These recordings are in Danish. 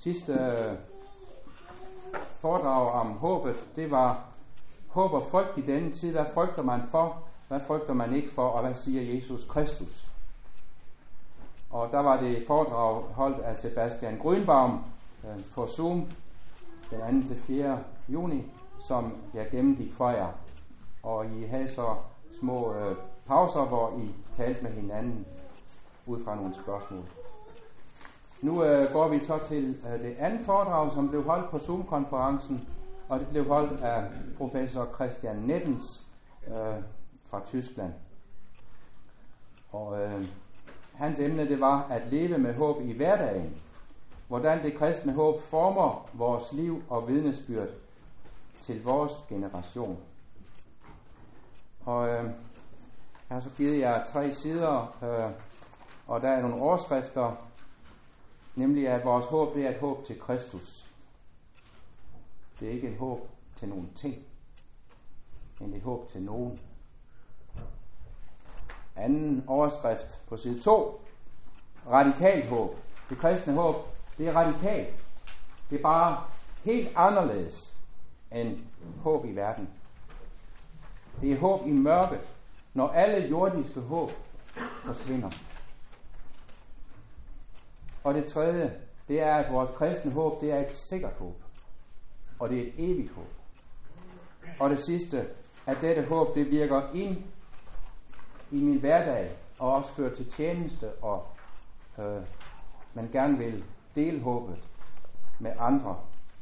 Sidste foredrag om håbet, det var håb og frygt i denne tid. Hvad frygter man for? Hvad frygter man ikke for? Og hvad siger Jesus Kristus? Og der var det foredrag holdt af Sebastian Grünbaum på Zoom den 2. til 4. juni, som jeg gennemgik for jer. Og I havde så små pauser, hvor I talte med hinanden ud fra nogle spørgsmål. Nu går vi så til det andet foredrag, som blev holdt på Zoom-konferencen, og det blev holdt af professor Christian Nettens fra Tyskland. Og hans emne, det var at leve med håb i hverdagen. Hvordan det kristne håb former vores liv og vidnesbyrd til vores generation. Og jeg har så givet jer 3 sider, og der er nogle overskrifter, nemlig at vores håb, det er et håb til Kristus. Det er ikke et håb til nogle ting, men et håb til nogen. Anden overskrift på side 2. Radikalt håb. Det kristne håb, det er radikalt. Det er bare helt anderledes end håb i verden. Det er håb i mørket, når alle jordiske håb forsvinder. Og det tredje, det er, at vores kristne håb, det er et sikkert håb. Og det er et evigt håb. Og det sidste, at dette håb, det virker ind i min hverdag, og også fører til tjeneste, og man gerne vil dele håbet med andre.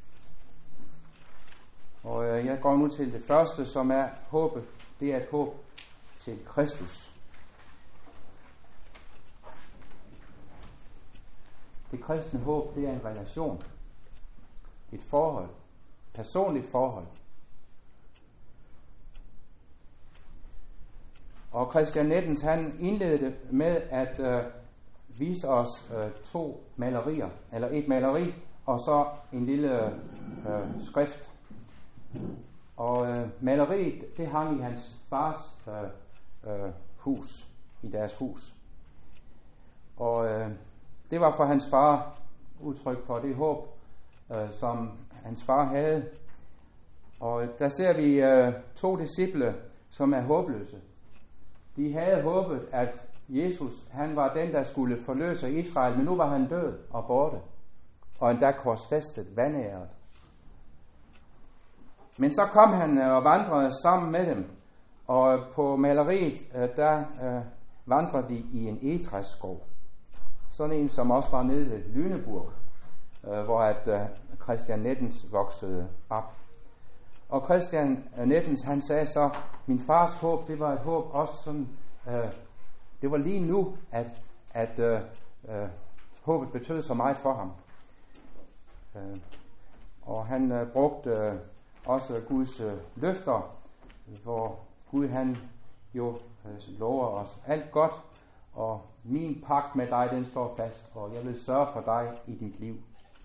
Og jeg går nu til det første, som er håbet. Det er et håb til Kristus. Det kristne håb, det er en relation. Et forhold. Personligt forhold. Og Christian Nettens, han indledte med at vise os 2 malerier, eller et maleri, og så en lille skrift. Og maleriet, det hang i hans fars hus, i deres hus. Og det var for hans far udtryk for det håb, som hans far havde. Og der ser vi 2 disciple, som er håbløse. De havde håbet, at Jesus, han var den, der skulle forløse Israel, men nu var han død og borte, og endda korsfæstet, vanæret. Men så kom han og vandrede sammen med dem, og på maleriet, der vandrede de i en egetræsskov. Sådan en, som også var nede ved Lüneburg, hvor at Christian Nettens voksede op. Og Christian Nettens, han sagde så, min fars håb, det var et håb også sådan, det var lige nu, at håbet betød så meget for ham. Og han brugte også Guds løfter, hvor Gud han jo lover os alt godt, og min pagt med dig, den står fast, og jeg vil sørge for dig i dit liv.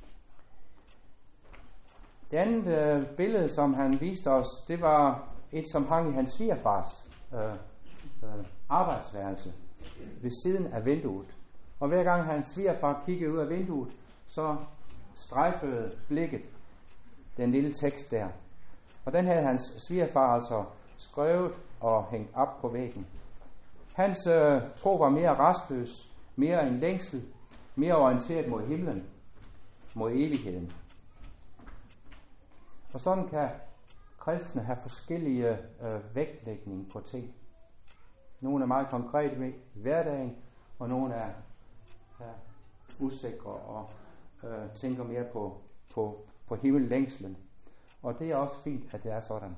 Det andet billede, som han viste os, det var et, som hang i hans svigerfars arbejdsværelse ved siden af vinduet. Og hver gang hans svigerfar kiggede ud af vinduet, så strejfede blikket den lille tekst der. Og den havde hans svigerfar altså skrevet og hængt op på væggen. Hans tro var mere rastløs, mere en længsel, mere orienteret mod himlen, mod evigheden. Og sådan kan kristne have forskellige vægtlægning på ting. Nogle er meget konkrete ved hverdagen, og nogle er usikre og tænker mere på himmellængslen. Og det er også fint, at det er sådan.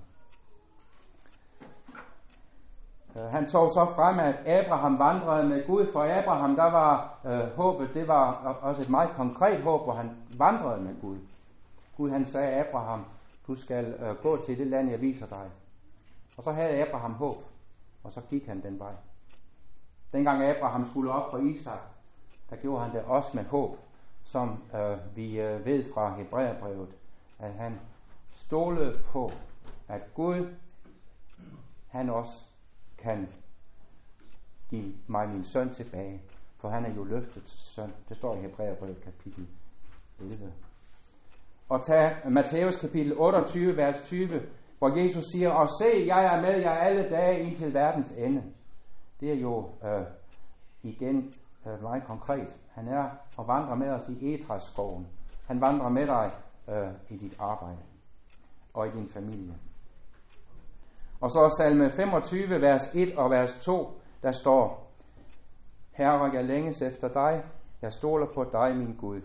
Han tog så frem, at Abraham vandrede med Gud. For Abraham, der var håbet, det var også et meget konkret håb, hvor han vandrede med Gud. Gud han sagde, Abraham, du skal gå til det land, jeg viser dig. Og så havde Abraham håb, og så gik han den vej. Dengang Abraham skulle op for Isak, der gjorde han det også med håb, som vi ved fra Hebræerbrevet, at han stolede på, at Gud, han også kan give mig min søn tilbage, for han er jo løftets søn. Det står i Hebræerbrevet kapitel 11. Og tag Matthæus kapitel 28, vers 20, hvor Jesus siger, og se, jeg er med jer alle dage indtil verdens ende. Det er jo igen meget konkret. Han er og vandrer med os i Edrasskoven. Han vandrer med dig i dit arbejde og i din familie. Og så salme 25, vers 1 og vers 2, der står, Herre, jeg længes efter dig, jeg stoler på dig, min Gud.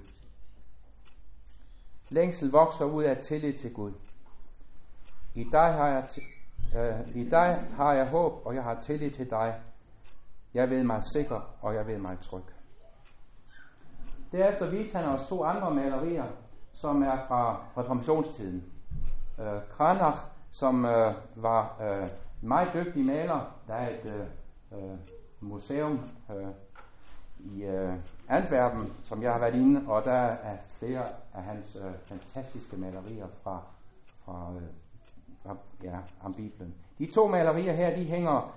Længsel vokser ud af tillid til Gud. I dig har jeg håb, og jeg har tillid til dig. Jeg ved mig sikker, og jeg ved mig tryg. Derefter viste han os 2 andre malerier, som er fra reformationstiden. Cranach, som var meget dygtig maler. Der er et museum i Antwerpen, som jeg har været inde, og der er flere af hans fantastiske malerier fra om Bibelen. De 2 malerier her, de hænger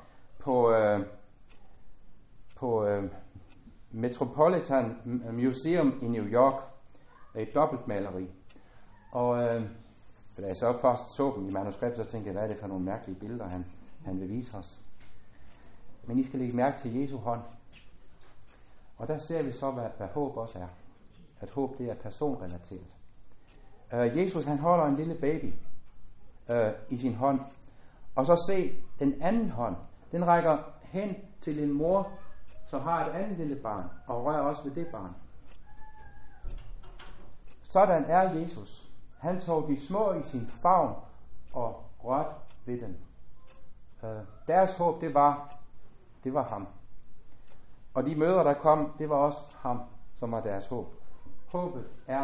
på Metropolitan Museum i New York. Et dobbeltmaleri. Og da jeg så først så dem i manuskriptet, så tænkte jeg, hvad er det for nogle mærkelige billeder, han vil vise os. Men I skal lægge mærke til Jesu hånd. Og der ser vi så, hvad håb også er. At håb, det er personrelateret. Jesus, han holder en lille baby i sin hånd. Og så se, den anden hånd, den rækker hen til en mor, som har et andet lille barn, og rører også ved det barn. Sådan er Jesus. Han tog de små i sin favn og rørte ved dem. Deres håb, det var ham. Og de mødre, der kom, det var også ham, som var deres håb. Håbet er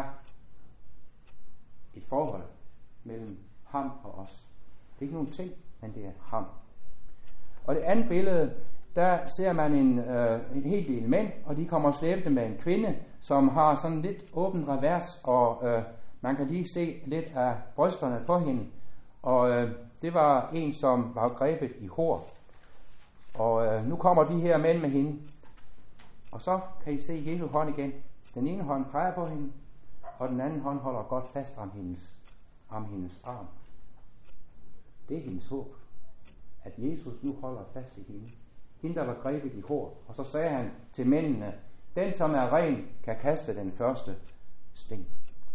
et forhold mellem ham og os. Det er ikke nogen ting, men det er ham. Og det andet billede, der ser man en hel del mænd, og de kommer slæbende med en kvinde, som har sådan lidt åben revers, og man kan lige se lidt af brysterne på hende. Og det var en, som var grebet i hor. Og nu kommer de her mænd med hende. Og så kan I se Jesu hånd igen. Den ene hånd peger på hende, og den anden hånd holder godt fast om hendes arm. Det er hendes håb, at Jesus nu holder fast i hende. Hende, der var grebet i hor. Og så sagde han til mændene, den som er ren, kan kaste den første sten.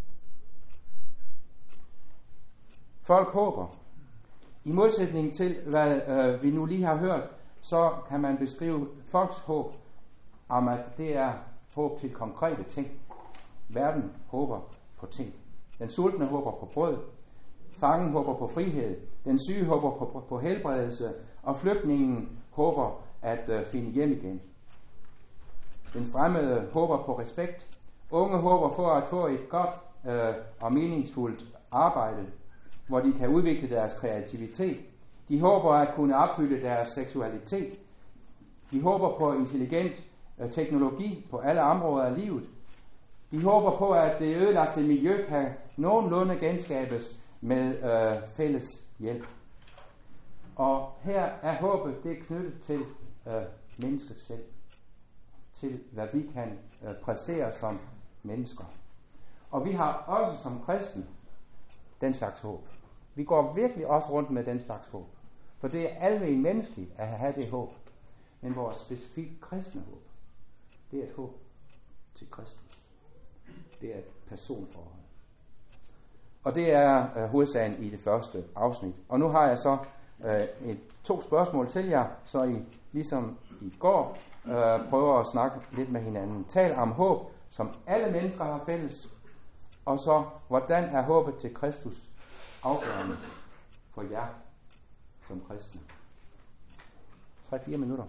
Folk håber. I modsætning til, hvad vi nu lige har hørt, så kan man beskrive folks håb om, at det er håb til konkrete ting. Verden håber på ting. Den sultne håber på brød. Fangen håber på frihed. Den syge håber på helbredelse. Og flygtningen håber at finde hjem igen. Den fremmede håber på respekt. Unge håber for at få et godt og meningsfuldt arbejde, hvor de kan udvikle deres kreativitet. De håber at kunne opfylde deres seksualitet. De håber på intelligent teknologi på alle områder af livet. De håber på, at det ødelagte miljø kan nogenlunde genskabes med fælles hjælp. Og her er håbet, det er knyttet til mennesket selv. Til hvad vi kan præstere som mennesker. Og vi har også som kristne den slags håb. Vi går virkelig også rundt med den slags håb. For det er almen menneskeligt at have det håb. Men vores specifikt kristne håb, det er et håb til Kristus. Det er et personforhold. Og det er hovedsagen i det første afsnit. Og nu har jeg så 2 spørgsmål til jer, så I ligesom i går prøver at snakke lidt med hinanden. Tal om håb, som alle mennesker har fælles. Og så, hvordan er håbet til Kristus afgørende for jer som kristne? 3-4 minutter.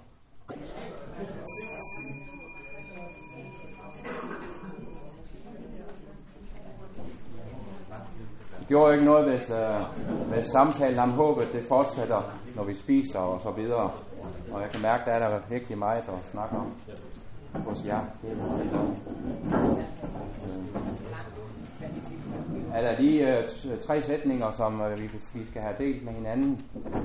Det gjorde ikke noget, hvis samtalen om håbet det fortsætter, når vi spiser og så videre. Og jeg kan mærke, der er der virkelig meget at snakke om hos jer. Er der lige 3 sætninger, som vi skal have delt med hinanden?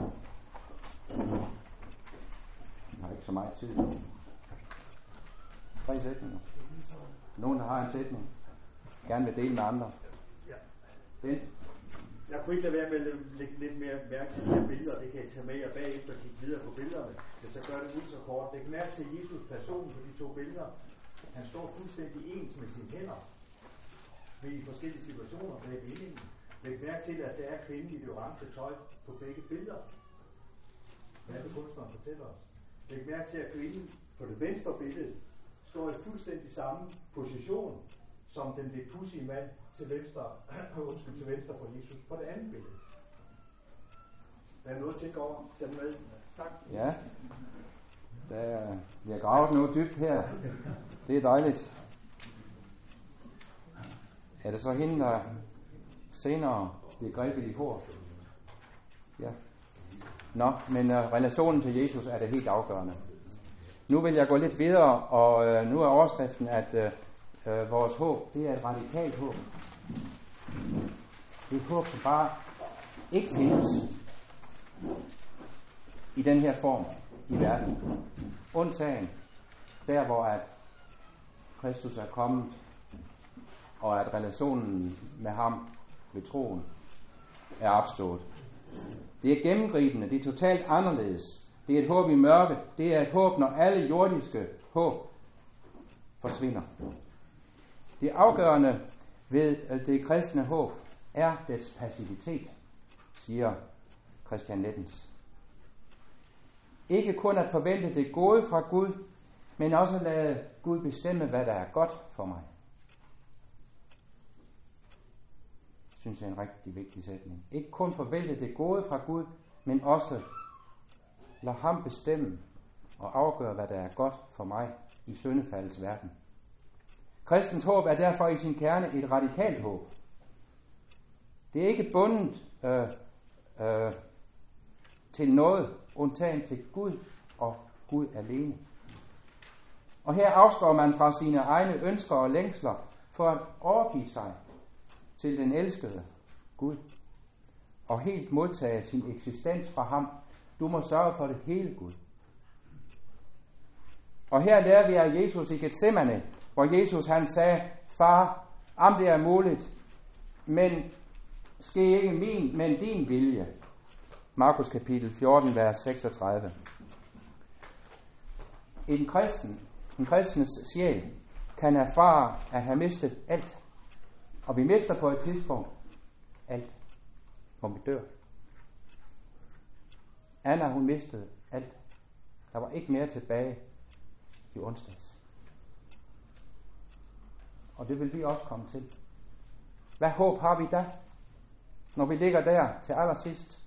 Jeg har ikke så meget tid. 3 sætninger. Nogen, der har en sætning? gerne vil dele med andre. Ja. Den. Jeg kunne ikke lade være med at lægge lidt mere mærke til de her billeder. Det kan I tage med jer bagefter og kigge videre på billederne. Jeg så gør det ud så kort. Læg mærke til Jesus person på de to billeder. Han står fuldstændig ens med sine hænder i forskellige situationer bag billingen. Læg mærke til, at der er kvinden i det orange tøj på begge billeder. Hvad er det kunstneren fortæller os? Læg mærke til, at kvinden på det venstre billede står i fuldstændig samme position som den lidt pudsige mand til venstre for Jesus på det andet billede. Der er noget at tænke over. Tag med. Tak. Ja, der bliver gravet noget dybt her. Det er dejligt. Er det så hende, der senere bliver grebet i hår? Ja. Nå, men relationen til Jesus er det helt afgørende. Nu vil jeg gå lidt videre, og nu er overskriften, at vores håb, det er et radikalt håb. Det er et håb, som bare ikke findes i den her form i verden. Undtagen der, hvor at Kristus er kommet, og at relationen med ham ved troen er opstået. Det er gennemgribende, det er totalt anderledes. Det er et håb i mørket. Det er et håb, når alle jordiske håb forsvinder. Det afgørende ved det kristne håb er dets passivitet, siger Christian Lettens. Ikke kun at forvente det gode fra Gud, men også at lade Gud bestemme, hvad der er godt for mig. Synes jeg er en rigtig vigtig sætning. Ikke kun forvente det gode fra Gud, men også lad ham bestemme og afgøre, hvad der er godt for mig i syndefaldets verden. Kristens håb er derfor i sin kerne et radikalt håb. Det er ikke bundet til noget, undtagen til Gud og Gud alene. Og her afstår man fra sine egne ønsker og længsler for at overgive sig til den elskede Gud og helt modtage sin eksistens fra ham. Du må sørge for det hele, Gud. Og her lærer vi af Jesus i Getsemane, hvor Jesus han sagde, far, om det er muligt, men ske ikke min, men din vilje. Markus kapitel 14, vers 36. En kristens sjæl kan erfare at have mistet alt. Og vi mister på et tidspunkt alt, hvor vi dør. Anna, hun mistede alt. Der var ikke mere tilbage i onsdags. Og det vil vi også komme til. Hvad håb har vi da, når vi ligger der til allersidst?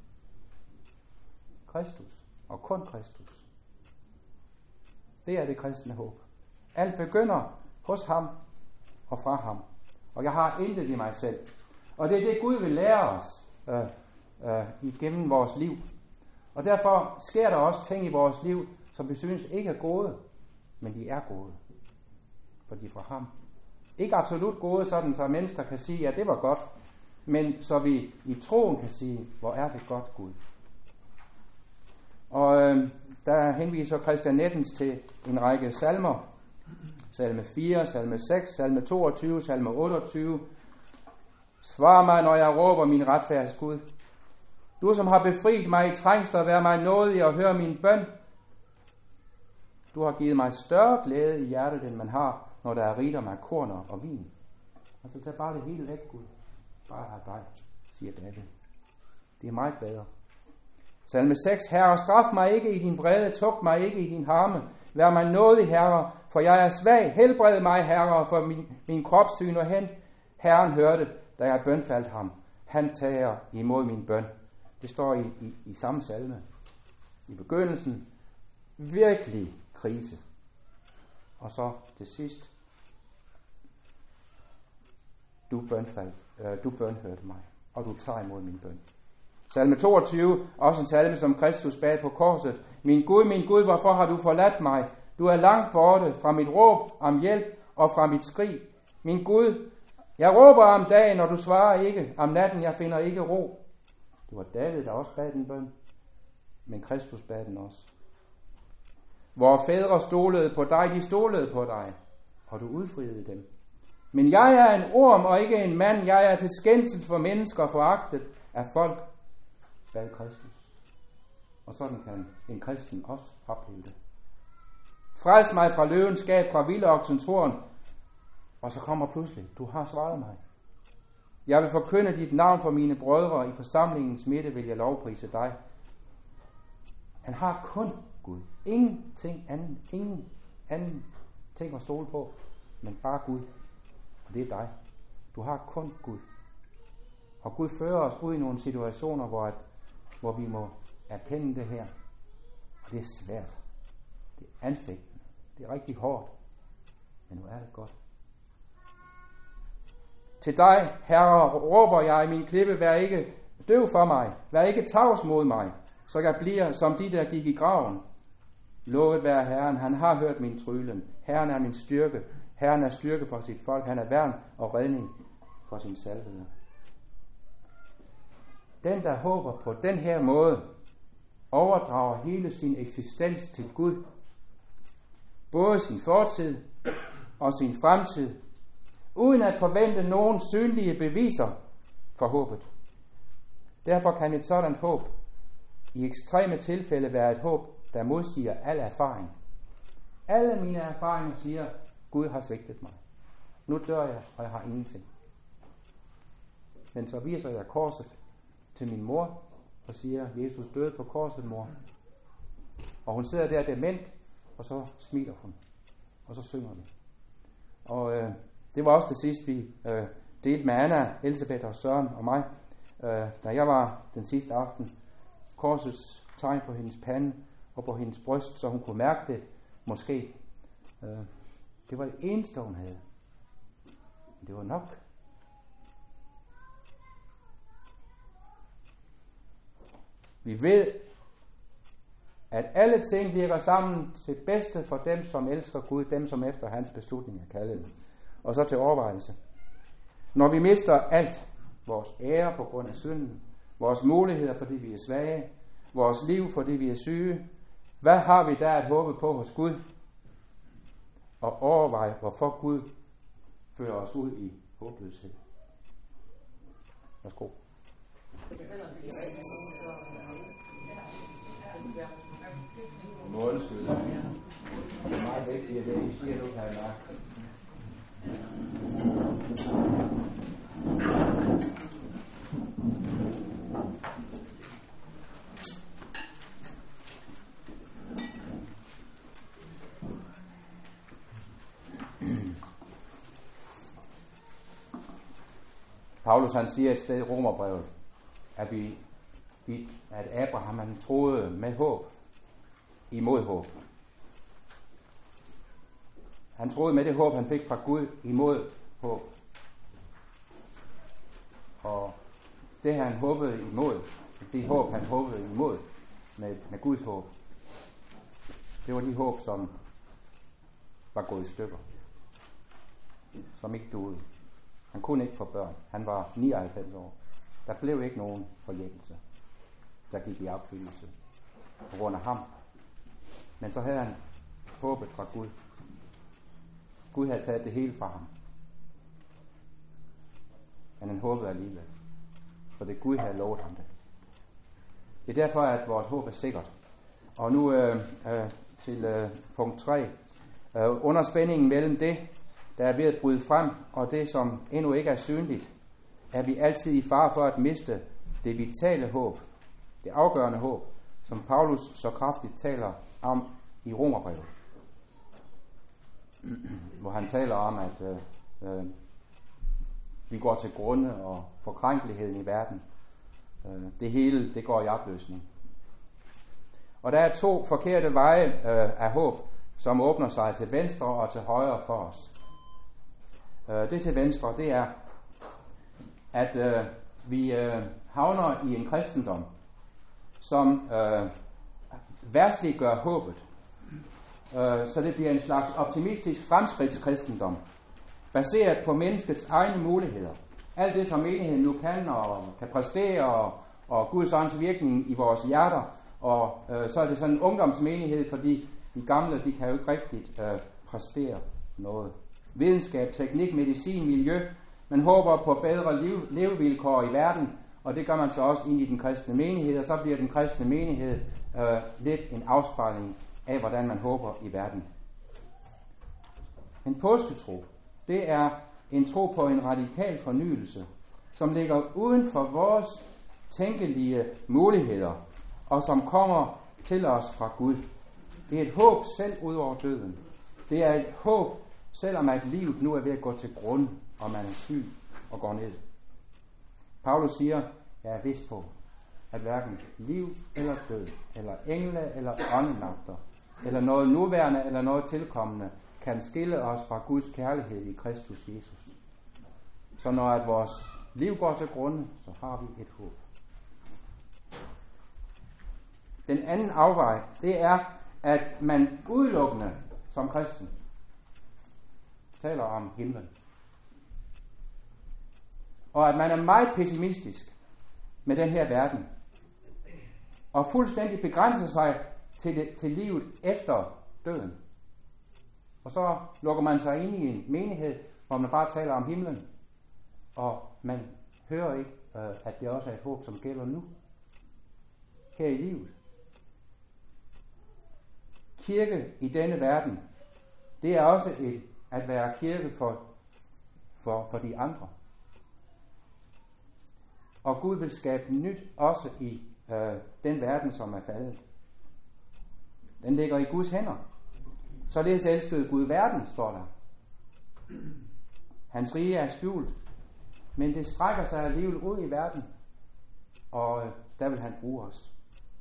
Kristus, og kun Kristus. Det er det kristne håb. Alt begynder hos ham og fra ham. Og jeg har intet i mig selv. Og det er det, Gud vil lære os igennem vores liv. Og derfor sker der også ting i vores liv, som vi synes ikke er gode, men de er gode. For de er fra ham. Ikke absolut gode, sådan så mennesker kan sige, ja, det var godt. Men så vi i troen kan sige, hvor er det godt, Gud. Og der henviser Christian Lettens til en række salmer. Salme 4, salme 6, salme 22, salme 28. Svar mig, når jeg råber min retfærds Gud. Du, som har befriet mig i trængsler, vær mig nådig og hør min bøn. Du har givet mig større glæde i hjertet, end man har, når der er rigdom af korner og vin. Altså tag bare det hele væk, Gud. Bare have dig, siger David. Det er meget bedre. Salme 6. Herre, straf mig ikke i din vrede, tugt mig ikke i din harme. Vær mig nådig, Herre, for jeg er svag. Helbred mig, Herre, for min kropssyn og hen. Herren hørte, da jeg bønfaldt ham. Han tager imod min bøn. Det står i samme salme. I begyndelsen, virkelig krise. Og så til sidst, du bønhørte mig, og du tager imod min bøn. Salme 22, også en salme, som Kristus bad på korset. Min Gud, hvorfor har du forladt mig? Du er langt borte fra mit råb om hjælp og fra mit skrig. Min Gud, jeg råber om dagen, og du svarer ikke. Om natten, jeg finder ikke ro. Det var David, der også bad den bøn, men Kristus bad den også. Hvor fædre stolede på dig, de stolede på dig, og du udfriede dem. Men jeg er en orm og ikke en mand. Jeg er til skændsel for mennesker, foragtet af folk bag Kristus. Og sådan kan en kristen også opleve det. Frels mig fra løvens skab, fra vildoksens horn. Og så kommer pludselig, du har svaret mig. Jeg vil forkynde dit navn for mine brødre, og i forsamlingens midte vil jeg lovprise dig. Han har kun Gud. Ingen anden ting at stole på, men bare Gud. Og det er dig. Du har kun Gud. Og Gud fører os ud i nogle situationer, hvor vi må erkende det her. Og det er svært. Det er anfægtende. Det er rigtig hårdt. Men nu er det godt. Til dig, Herre, råber jeg i min klippe, vær ikke døv for mig, vær ikke tavs mod mig, så jeg bliver som de, der gik i graven. Lovet være Herren, han har hørt min trylen. Herren er min styrke. Herren er styrke for sit folk. Han er værn og redning for sin salvede. Den, der håber på den her måde, overdrager hele sin eksistens til Gud. Både sin fortid og sin fremtid, uden at forvente nogen synlige beviser for håbet. Derfor kan et sådan håb i ekstreme tilfælde være et håb, der modsiger al erfaring. Alle mine erfaringer siger, Gud har svigtet mig. Nu dør jeg, og jeg har ingenting. Men så viser jeg korset til min mor, og siger, Jesus døde på korset, mor. Og hun sidder der dement, og så smiler hun. Og så synger vi. Og det var også det sidste, vi delte med Anna, Elisabeth og Søren og mig, da jeg var den sidste aften. Korsets tegn på hendes pande og på hendes bryst, så hun kunne mærke det, måske. Det var det eneste, hun havde. Men det var nok. Vi ved, at alle ting virker sammen til bedste for dem, som elsker Gud, dem, som efter hans beslutning er kaldet. Og så til overvejelse. Når vi mister alt, vores ære på grund af synden, vores muligheder, fordi vi er svage, vores liv, fordi vi er syge, hvad har vi der at håbe på hos Gud? Og overveje, hvorfor Gud fører os ud i håbløshed. Værsgo. Målskyld. Det er meget vigtigt, at det I siger, du kan mærke. Paulus han siger et sted i Romerbrevet, at Abraham han troede med håb imod håb. Han troede med det håb, han fik fra Gud imod håb. Og det han håbede imod, det håb han håbede imod med Guds håb, det var de håb, som var gået i stykker. Som ikke duede. Han kunne ikke få børn. Han var 99 år. Der blev ikke nogen forjættelse, der gik i opfyldelse på grund af ham. Men så havde han håbet fra Gud. Gud havde taget det hele fra ham. Men han håbede alligevel. For det Gud havde lovet ham det. Det er derfor, at vores håb er sikkert. Og nu til punkt 3. Under spændingen mellem det, der er ved at bryde frem, og det, som endnu ikke er synligt, er vi altid i fare for at miste det vitale håb, det afgørende håb, som Paulus så kraftigt taler om i Romerbrevet. Hvor han taler om, at vi går til grunde og forkrænkeligheden i verden. Det hele, det går i opløsning. Og der er 2 forkerte veje af håb, som åbner sig til venstre og til højre for os. Det til venstre, det er, at vi havner i en kristendom, som verdsliggør håbet. Så det bliver en slags optimistisk fremskridtskristendom, baseret på menneskets egne muligheder. Alt det, som menigheden nu kan og kan præstere, og Guds ånds virkning i vores hjerter. Og så er det sådan en ungdomsmenighed, fordi de gamle, de kan jo ikke rigtigt præstere noget. videnskab, teknik, medicin, miljø. Man håber på bedre levevilkår i verden, og det gør man så også ind i den kristne menighed, og så bliver den kristne menighed lidt en afspejling af, hvordan man håber i verden. En påsketro, det er en tro på en radikal fornyelse, som ligger uden for vores tænkelige muligheder, og som kommer til os fra Gud. Det er et håb selv ud over døden. Det er et håb, selvom at livet nu er ved at gå til grund, og man er syg og går ned. Paulus siger, jeg er vidst på, at hverken liv eller død, eller engle eller åndemagter, eller noget nuværende eller noget tilkommende, kan skille os fra Guds kærlighed i Kristus Jesus. Så når at vores liv går til grunde, så har vi et håb. Den anden afvej, det er, at man udelukkende som kristen taler om himlen. Og at man er meget pessimistisk med den her verden. Og fuldstændig begrænser sig til livet efter døden. Og så lukker man sig ind i en menighed, hvor man bare taler om himlen. Og man hører ikke, at det også er et håb, som gælder nu. Her i livet. Kirke i denne verden, det er også at være kirke for de andre. Og Gud vil skabe nyt også i den verden, som er faldet. Den ligger i Guds hænder. Således elskede Gud verden, står der. Hans rige er skjult, men det strækker sig alligevel ud i verden, og der vil han bruge os.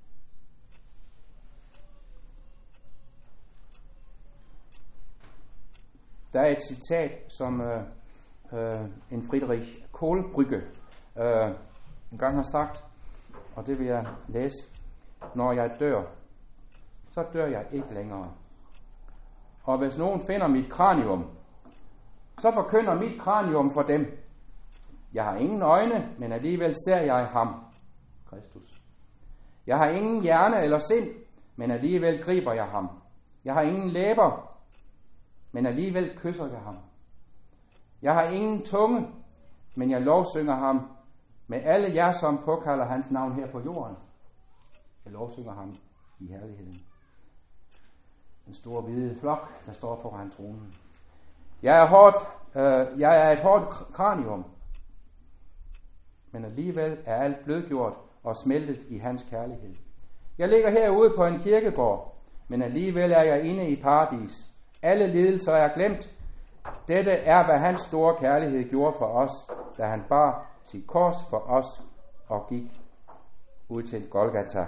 Der er et citat, som en Friedrich Kohlbrücke en gang har sagt, og det vil jeg læse. Når jeg dør, så dør jeg ikke længere. Og hvis nogen finder mit kranium, så forkynder mit kranium for dem. Jeg har ingen øjne, men alligevel ser jeg ham, Kristus. Jeg har ingen hjerne eller sind, men alligevel griber jeg ham. Jeg har ingen læber, men alligevel kysser jeg ham. Jeg har ingen tunge, men jeg lovsynger ham med alle jer, som påkalder hans navn her på jorden. Jeg lovsynger ham i herligheden. En stor hvide flok, der står foran tronen. Jeg er et hårdt kranium, men alligevel er alt blødgjort og smeltet i hans kærlighed. Jeg ligger herude på en kirkegård, men alligevel er jeg inde i paradis. Alle lidelser er glemt. Dette er, hvad hans store kærlighed gjorde for os, da han bar sit kors for os og gik ud til Golgata.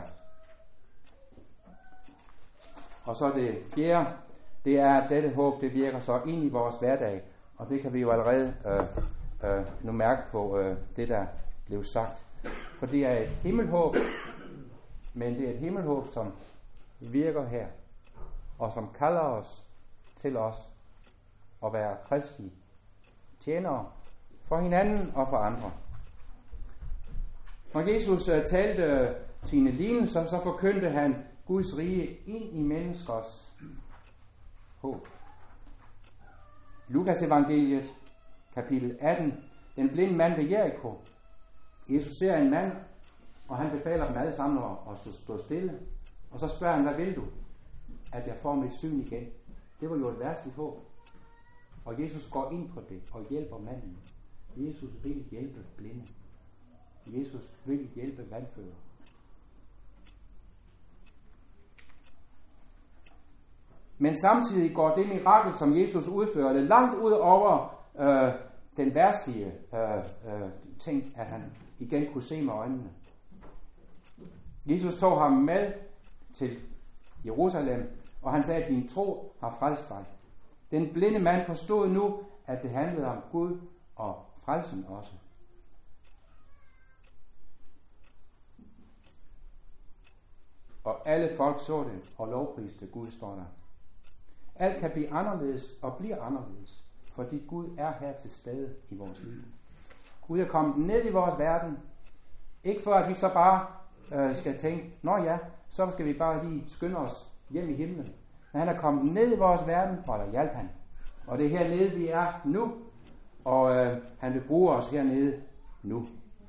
Og så det fjerde, det er, at dette håb, det virker så ind i vores hverdag, og det kan vi jo allerede nu mærke på det, der blev sagt. For det er et himmelhåb, men det er et himmelhåb, som virker her, og som kalder os til os at være kristelige tjenere for hinanden og for andre. Når Jesus talte sine lignelser, så forkyndte han Guds rige ind i menneskers håb. Lukas evangeliet, kapitel 18, den blinde mand ved Jericho. Jesus ser en mand, og han befaler dem alle sammen at stå stille. Og så spørger han, hvad vil du? At jeg får mit syn igen. Det var jo et værtsligt håb. Og Jesus går ind på det og hjælper manden. Jesus vil hjælpe blinde. Jesus vil hjælpe vandfører. Men samtidig går det mirakel, som Jesus udførte, langt ud over den værtslige ting, at han igen kunne se med øjnene. Jesus tog ham med til Jerusalem, og han sagde, at din tro har frelst dig. Den blinde mand forstod nu, at det handlede om Gud og frelsen også. Og alle folk så det og lovpriste Gud, står der. Alt kan blive anderledes og bliver anderledes, fordi Gud er her til stede i vores liv. Gud er kommet ned i vores verden, ikke for at vi så bare skal tænke, nå ja, så skal vi bare lige skynde os hjem i himlen. Men han er kommet ned i vores verden, for at hjælpe han. Og det er hernede, vi er nu. Og han vil bruge os hernede nu.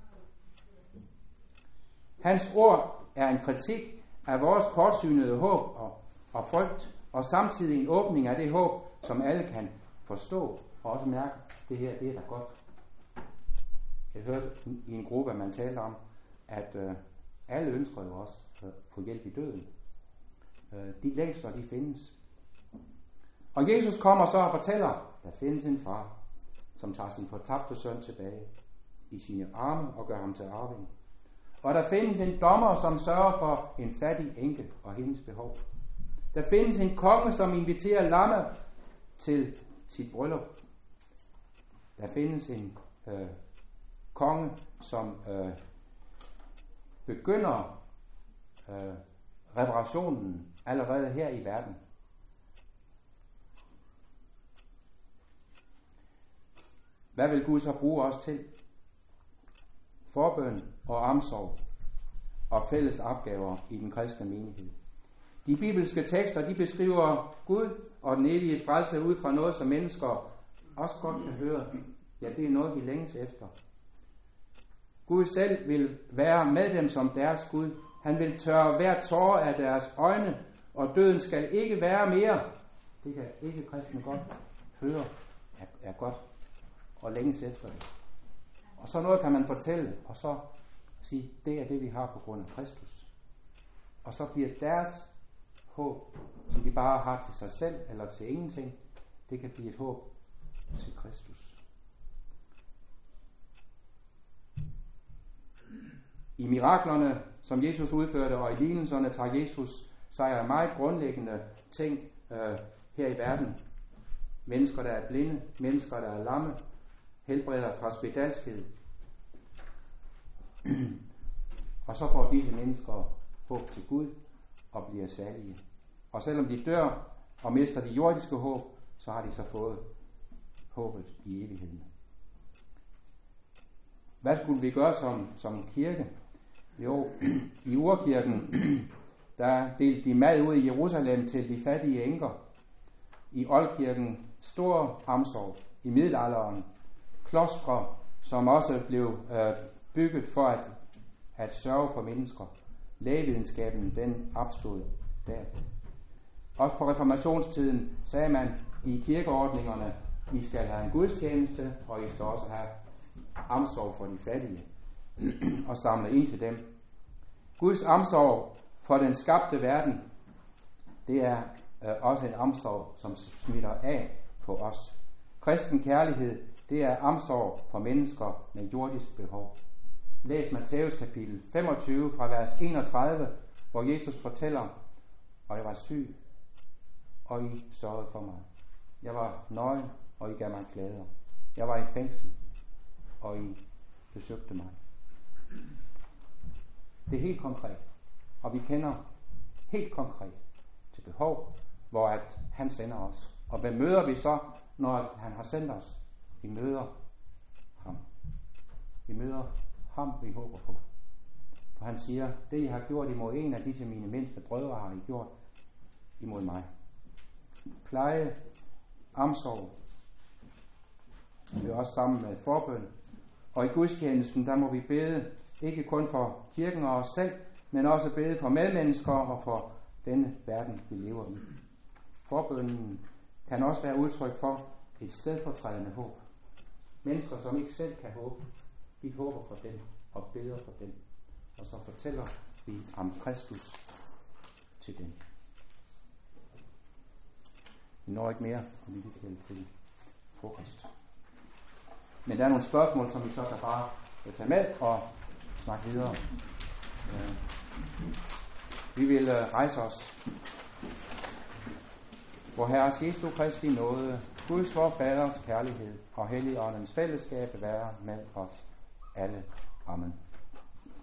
Hans ord er en kritik af vores kortsynede håb og frygt, og samtidig en åbning af det håb, som alle kan forstå, og også mærke, det her, det er da godt. Jeg hørte i en gruppe, at man talte om, at alle ønsker jo også at få hjælp i døden. De længsler, de findes. Og Jesus kommer så og fortæller, der findes en far, som tager sin fortabte søn tilbage i sine arme og gør ham til arving. Og der findes en dommer, som sørger for en fattig enke og hendes behov. Der findes en konge, som inviterer lamme til sit bryllup. Der findes en konge, som begynder reparationen allerede her i verden. Hvad vil Gud så bruge os til? Forbøn og omsorg og fælles opgaver i den kristne menighed. De bibelske tekster, de beskriver Gud og den evige frelse ud fra noget, som mennesker også godt kan høre. Ja, det er noget, vi længes efter. Gud selv vil være med dem som deres Gud. Han vil tørre hver tåre af deres øjne, og døden skal ikke være mere. Det kan ikke kristne godt høre er godt og længes efter det. Og så noget kan man fortælle, og så sige, det er det, vi har på grund af Kristus. Og så bliver deres håb, som de bare har til sig selv eller til ingenting, det kan blive et håb til Kristus. I miraklerne, som Jesus udførte, og i lignelserne, tager Jesus sig af meget grundlæggende ting her i verden. Mennesker, der er blinde, mennesker, der er lamme, helbreder fra spedalskhed. Og så får disse mennesker håb til Gud og bliver salige. Og selvom de dør og mister de jordiske håb, så har de så fået håbet i evigheden. Hvad skulle vi gøre som kirke? Jo, i urkirken, der delte de mad ud i Jerusalem til de fattige enker. I oldkirken stor omsorg. I middelalderen klostre, som også blev bygget for at sørge for mennesker. Lægevidenskaben, den opstod der. Også på reformationstiden sagde man i kirkeordningerne, I skal have en gudstjeneste, og I skal også have omsorg for de fattige og samle ind til dem. Guds omsorg for den skabte verden, det er også en omsorg, som smitter af på os. Kristen kærlighed, det er omsorg for mennesker med jordisk behov. Læs Matthæus kapitel 25 fra vers 31, hvor Jesus fortæller, og jeg var syg, og I sørgede for mig. Jeg var nøgen, og I gav mig klæder. Jeg var i fængsel, og I besøgte mig. Det er helt konkret, og vi kender helt konkret til behov, hvor at han sender os. Og hvad møder vi så, når han har sendt os? Vi møder ham. Vi møder ham, vi håber på. For han siger, det I har gjort imod en af disse mine mindste brødre, har I gjort imod mig. Pleje, omsorg, vi er også sammen med forbøn. Og i gudstjenesten, der må vi bede, ikke kun for kirken og os selv, men også bede for medmennesker og for denne verden, vi lever i. Forbønnen kan også være udtryk for et stedfortrædende håb. Mennesker, som ikke selv kan håbe, vi håber for dem og beder for dem. Og så fortæller vi om Kristus til dem. Vi når ikke mere, og vi skal til frokost. Men der er nogle spørgsmål, som vi så kan bare tage med og snakke videre. Vi vil rejse os. Vor Herres Jesu Kristi nåde, Guds vor Faders kærlighed og Helligåndens fællesskab være med os alle. Amen.